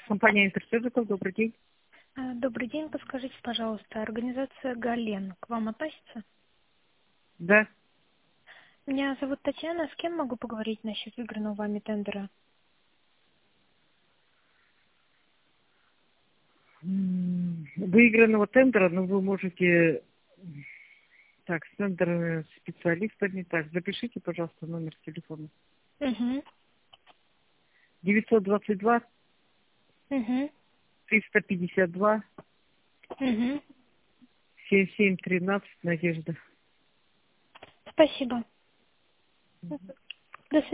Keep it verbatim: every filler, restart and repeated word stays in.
Компания Интерсервиков, добрый день. А, Добрый день, подскажите, пожалуйста, организация «Гален» к вам относится? Да. Меня зовут Татьяна, с кем могу поговорить насчет выигранного вами тендера? М, Выигранного тендера, но вы можете... Так, с тендерными специалистами. Так, запишите, пожалуйста, номер телефона. Угу, девятьсот двадцать два угу, триста пятьдесят два угу. семьдесят семь тринадцать. Надежда. Спасибо.